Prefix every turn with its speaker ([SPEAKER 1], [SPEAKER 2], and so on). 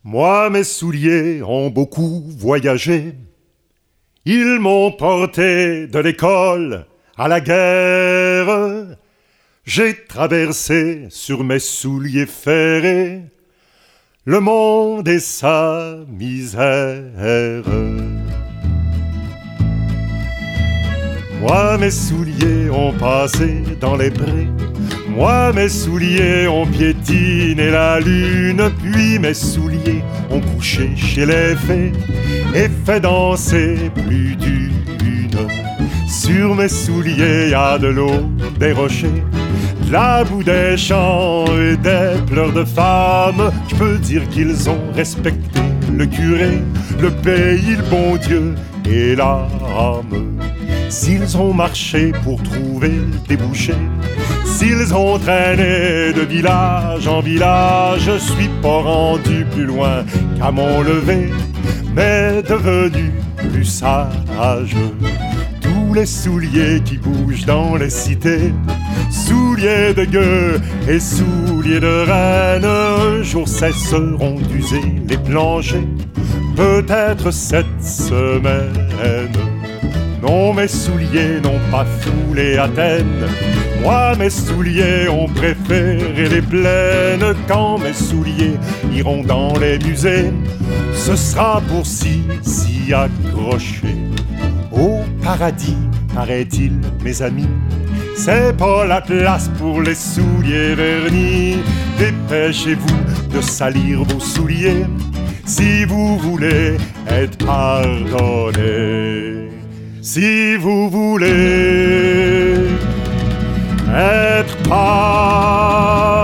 [SPEAKER 1] Moi, mes souliers ont beaucoup voyagé. Ils m'ont porté de l'école à la guerre. J'ai traversé sur mes souliers ferrés le monde et sa misère. Moi, mes souliers ont passé dans les prés. Moi, mes souliers ont piétiné la lune. Puis mes souliers ont couché chez les fées et fait danser plus d'une. Sur mes souliers, y a de l'eau, des rochers, de la boue, des champs et des pleurs de femmes. Je peux dire qu'ils ont respecté le curé, le pays, le bon Dieu et l'âme. S'ils ont marché pour trouver des bouchers, s'ils ont traîné de village en village, je suis pas rendu plus loin qu'à mon lever, mais devenu plus sage. Tous les souliers qui bougent dans les cités, souliers de gueux et souliers de reine, un jour cesseront d'user les planchers, peut-être cette semaine. Non, mes souliers n'ont pas foulé Athènes. Moi, mes souliers ont préféré les plaines. Quand mes souliers iront dans les musées, ce sera pour s'y accrocher. Au paradis, paraît-il, mes amis, c'est pas la place pour les souliers vernis. Dépêchez-vous de salir vos souliers si vous voulez être pardonné. Si vous voulez être pardonné.